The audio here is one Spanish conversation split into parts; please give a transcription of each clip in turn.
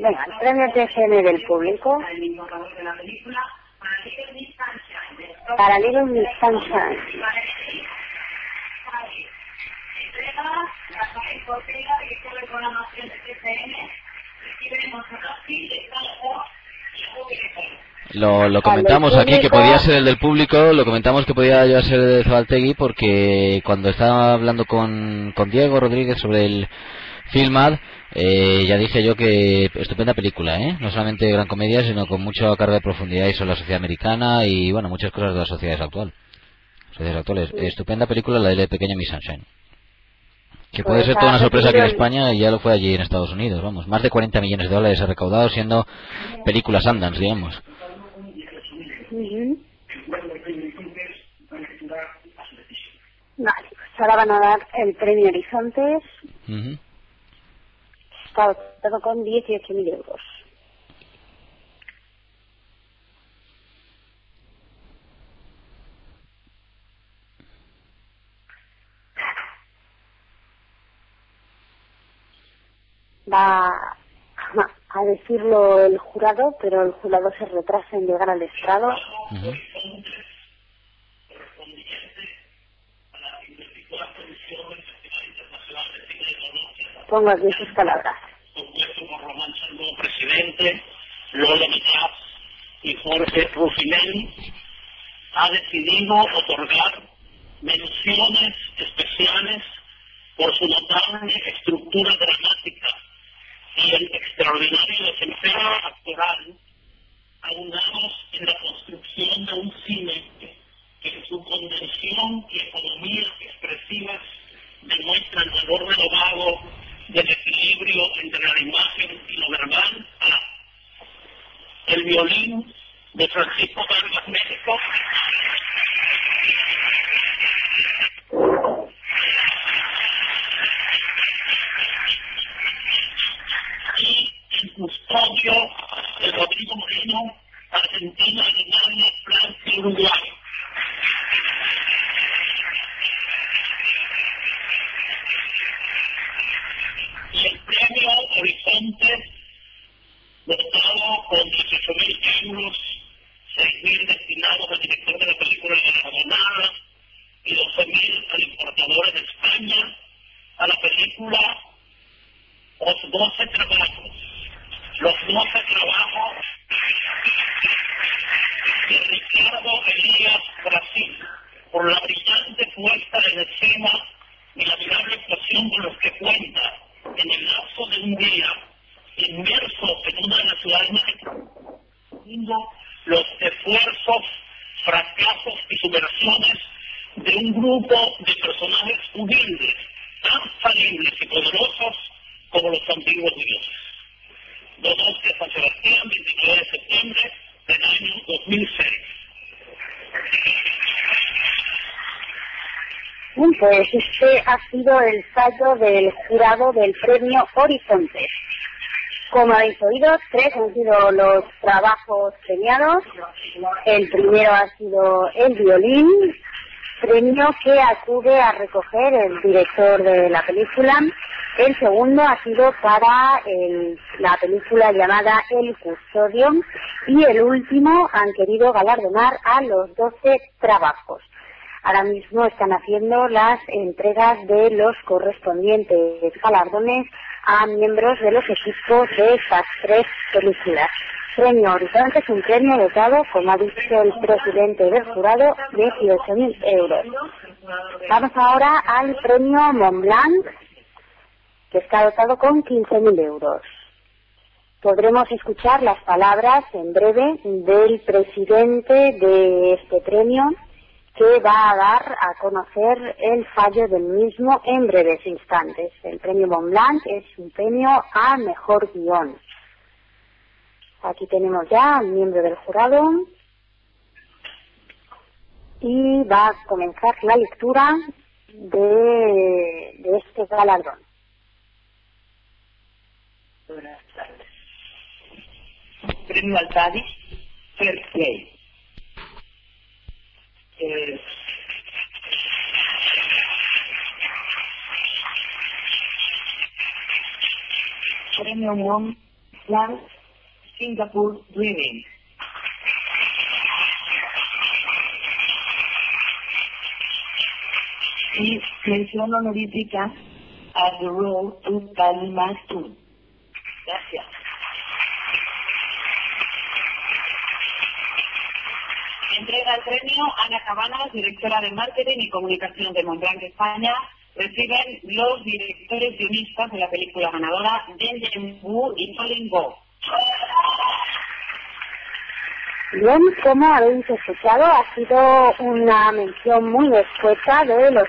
Venga, el premio TCM del público. Para Little Miss Sunshine. Lo comentamos aquí que podía ser el del público, lo comentamos que podía ya ser de Zabaltegui porque cuando estaba hablando con Diego Rodríguez sobre el Filmad, ya dije yo que estupenda película, no solamente gran comedia, sino con mucha carga de profundidad y sobre la sociedad americana y bueno, muchas cosas de las sociedades actuales. Estupenda película la de Pequeña Miss Sunshine. Que puede ser toda una sorpresa aquí en España y ya lo fue allí en Estados Unidos, vamos. Más de 40 millones de dólares ha recaudado siendo película Sundance, digamos. Vale, pues ahora van a dar el premio Horizontes. Está dotado con 18.000 euros. Va a decirlo el jurado, pero el jurado se retrasa en llegar al estrado. Pongo aquí sus palabras. Compuesto por Román Sandó, presidente, Lola Mitraz y Jorge Rufinelli, ha decidido otorgar menciones especiales por su notable estructura dramática y el extraordinario desempeño actoral, aunados en la construcción de un cine que en su convención y economía expresivas demuestra el valor renovado del equilibrio entre la imagen y lo verbal. El violín de Francisco Vargas México, y el custodio de Rodrigo Moreno, Argentina, Alemania, Francia y Uruguay. Y el premio Horizonte, dotado con 18.000 euros, 6.000 destinados al director de la película galardonada y 12.000 al importador de España, a la película Los 12 Trabajos. Los 12 Trabajos de Ricardo Elías Brasil, por la brillante puesta en escena y la admirable actuación con los que cuenta en el lapso de un día, inmerso en una de las ciudades más importantes, los esfuerzos, fracasos y subversiones de un grupo de personajes humildes, tan falibles y poderosos como los antiguos dioses. Donostia, San Sebastián, 29 de septiembre del año 2006. Pues este ha sido el fallo del jurado del premio Horizonte. Como habéis oído, 3 han sido los trabajos premiados. El primero ha sido el violín, premio que acude a recoger el director de la película. El segundo ha sido para la película llamada El Custodio. Y el último han querido galardonar a los 12 trabajos. Ahora mismo están haciendo las entregas de los correspondientes galardones a miembros de los equipos de estas 3 películas. Premio Horizonte es un premio dotado, como ha dicho el presidente del jurado, de 18.000 euros. Vamos ahora al premio Montblanc, que está dotado con 15.000 euros. Podremos escuchar las palabras en breve del presidente de este premio, que va a dar a conocer el fallo del mismo en breves instantes. El premio Montblanc es un premio a mejor guión. Aquí tenemos ya al miembro del jurado y va a comenzar la lectura de este galardón. Buenas tardes. Premio Altadis, Fair Play. Premio Unión Blanc, Singapore Dreaming. Y mención honorífica a The Road to Kalimatu. Gracias. Entrega el premio Ana Cabanas, directora de Marketing y Comunicación de Montblanc España. Reciben los directores guionistas de la película ganadora, Deng Wu y Colin Go. Bien, como habéis escuchado, ha sido una mención muy escueta de los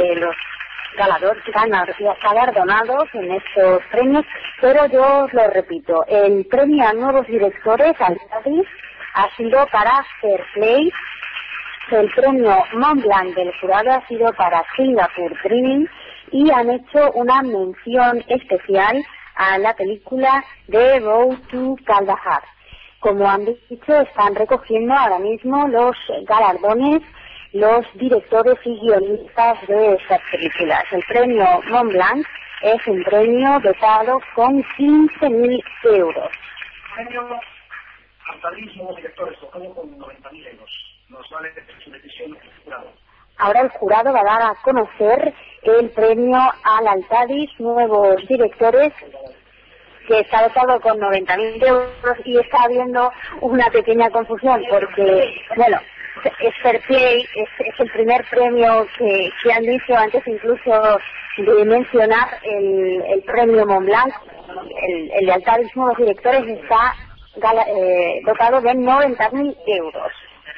galardonados en estos premios, pero yo os lo repito, el premio a nuevos directores, al Cádiz, ha sido para Fair Play, el premio Montblanc del jurado ha sido para Singapore Dreaming y han hecho una mención especial a la película The Road to Kandahar. Como han dicho, están recogiendo ahora mismo los galardones los directores y guionistas de estas películas. El premio Montblanc es un premio dotado con 15.000 euros. Premio Altadismo, directores, tocado con 90.000 euros. Nos vale su decisión el jurado. Ahora el jurado va a dar a conocer el premio al Altadis, nuevos directores, que está dotado con 90.000 euros y está habiendo una pequeña confusión porque, bueno, es Fair Play, es el primer premio que han dicho antes incluso de mencionar el premio Montblanc. El de Altadis Nuevos Directores está dotado de 90.000 euros.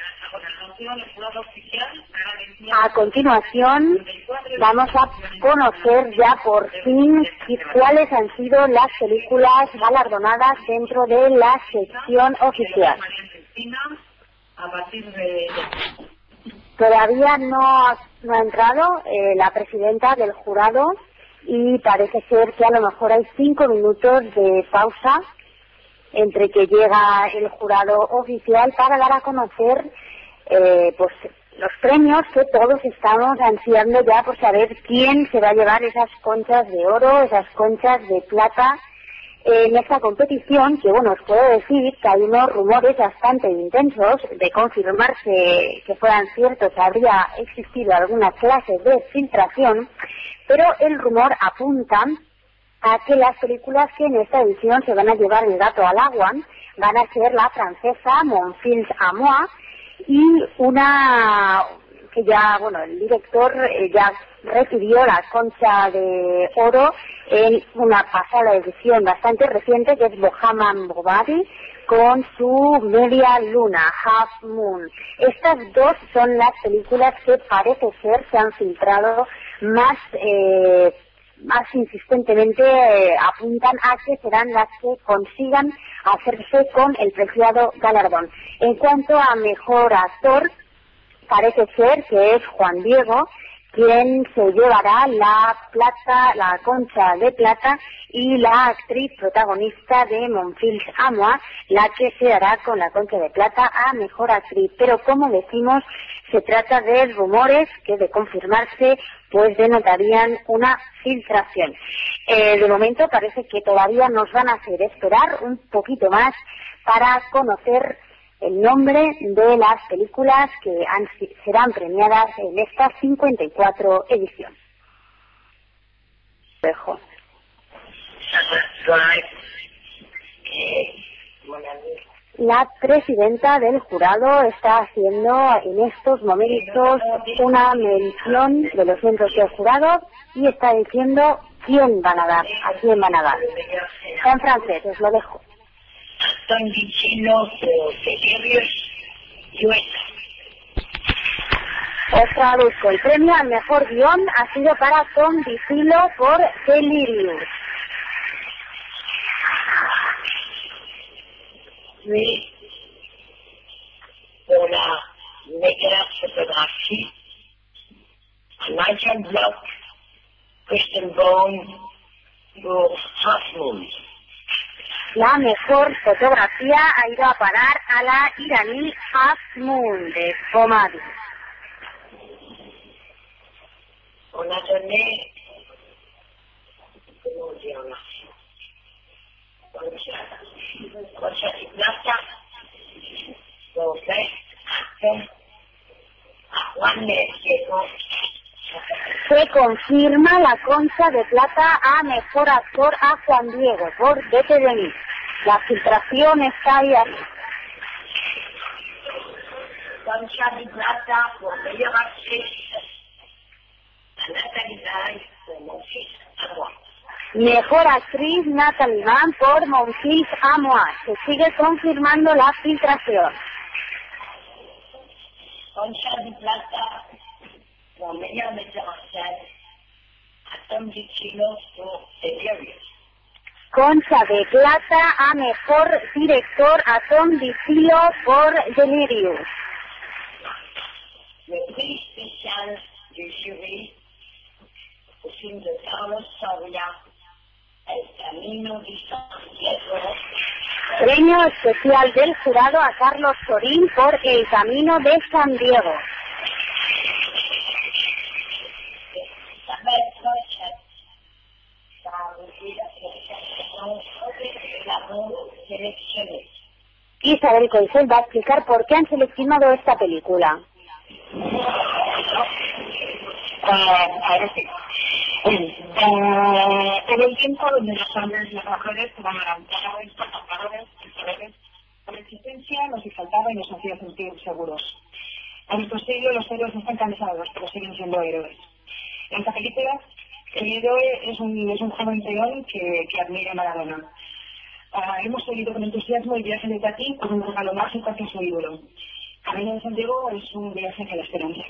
A continuación vamos a conocer ya por fin cuáles han sido las películas galardonadas dentro de la sección oficial. Todavía no ha entrado la presidenta del jurado y parece ser que a lo mejor hay 5 minutos de pausa entre que llega el jurado oficial para dar a conocer pues los premios que todos estamos ansiando ya por saber quién se va a llevar esas conchas de oro, esas conchas de plata en esta competición, que bueno, os puedo decir que hay unos rumores bastante intensos de confirmarse que fueran ciertos, habría existido alguna clase de filtración, pero el rumor apunta a que las películas que en esta edición se van a llevar el gato al agua van a ser la francesa Montfils à Moi y una que ya, bueno, el director ya recibió la concha de oro en una pasada edición bastante reciente, que es Bohemian Rhapsody, con su Media Luna, Half Moon. Estas dos son las películas que parece ser se han filtrado más insistentemente apuntan a que serán las que consigan hacerse con el preciado galardón. En cuanto a mejor actor, parece ser que es Juan Diego quien se llevará la concha de plata y la actriz protagonista de Montfils à Moi, la que se dará con la concha de plata a mejor actriz. Pero como decimos, se trata de rumores que de confirmarse pues denotarían una filtración. De momento parece que todavía nos van a hacer esperar un poquito más para conocer el nombre de las películas que serán premiadas en esta 54 edición. Dejo. La presidenta del jurado está haciendo en estos momentos una mención de los miembros del jurado y está diciendo quién van a dar, a quién van a dar. En francés, os lo dejo. Están diciendo Delirious USA. Os traduzco. El premio al mejor guión ha sido para Tom DiCillo por Delirious. Oui, una negra fotografía, Michael Block, Kristen Bone, por Half Moon. La mejor fotografía ha ido a parar a la iraní Half Moon de Pomadi. On a donné, comment dire, Se confirma la Concha de Plata a Mejor Actor a Juan Diego por Vete de mí. La filtración está ahí. Concha de Plata por Mejor Actriz a Natalie Mann por Monfils à Moi. Mejor Actriz Natalie Mann por Monfils à Moi. Se sigue confirmando la filtración. Concha de Plata por Mejor Metteur en Scène a Tom DiCillo por Delirious. Concha de Plata a Mejor Director a Tom DiCillo por Delirious. Le prix spécial du jury au film de Carlos Soria, El Camino de Santiago. Premio especial del jurado a Carlos Sorín por El Camino de San Diego. Isabel Coixet, seleccioné. Isabel Coixet va a explicar por qué han seleccionado esta película. Ahora sí. En el tiempo donde los hombres y las mujeres se van adelantados, por existencia nos faltaba y nos hacía sentir seguros. En nuestro siglo los héroes están cansados, pero siguen siendo héroes. En esta película, el héroe es un joven peón que admira a Maradona. Hemos seguido con entusiasmo el viaje de Tati con un regalo mágico hacia su ídolo. Camino de Santiago es un viaje hacia la esperanza.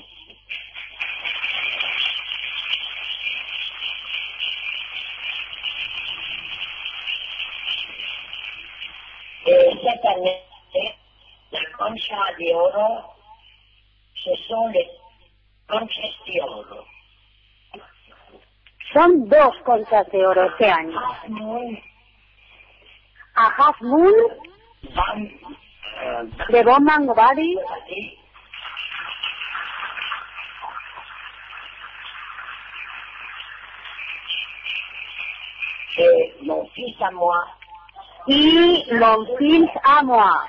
Cette année, la Concha de Oro, ce sont les Conchas de Oro. Son dos Conchas de Oro este año. A Half Moon de Bon Mangovadi et Monfils à Moi. y Monfils à Moi.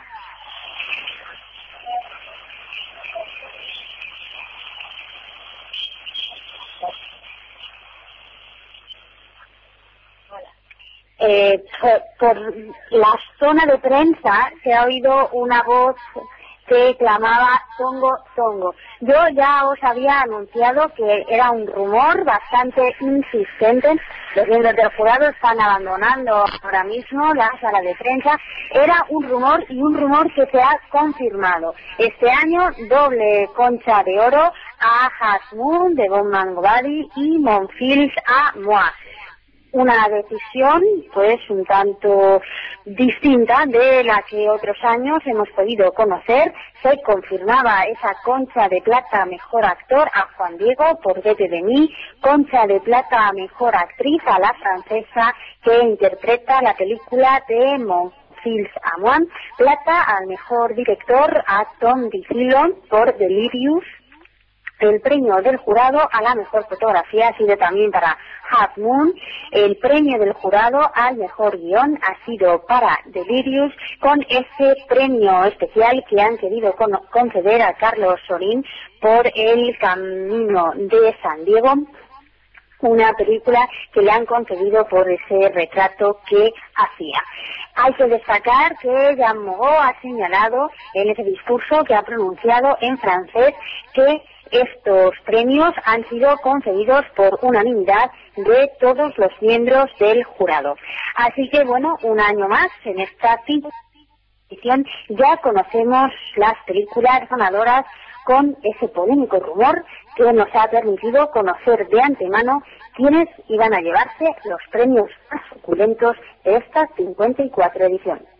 Por la zona de prensa se ha oído una voz que clamaba Tongo, Tongo. Yo ya os había anunciado que era un rumor bastante insistente. Los miembros del jurado están abandonando ahora mismo la sala de prensa. Era un rumor y un rumor que se ha confirmado. Este año doble Concha de Oro a Half Moon de Bon Mangovadi y Monfils à Moi. Una decisión pues un tanto distinta de la que otros años hemos podido conocer. Se confirmaba esa Concha de Plata a Mejor Actor a Juan Diego por Vete de mí, Concha de Plata a Mejor Actriz a la francesa que interpreta la película de Monfils à Moi, plata al Mejor Director a Tom DiCillo por Delirious. El premio del jurado a la mejor fotografía ha sido también para Half Moon. El premio del jurado al mejor guión ha sido para Delirious, con ese premio especial que han querido conceder a Carlos Sorín por El Camino de San Diego, una película que le han concedido por ese retrato que hacía. Hay que destacar que Jean Moreau ha señalado en ese discurso que ha pronunciado en francés que estos premios han sido concedidos por unanimidad de todos los miembros del jurado. Así que bueno, un año más en esta edición ya conocemos las películas ganadoras con ese polémico rumor que nos ha permitido conocer de antemano quiénes iban a llevarse los premios más suculentos de esta 54 edición.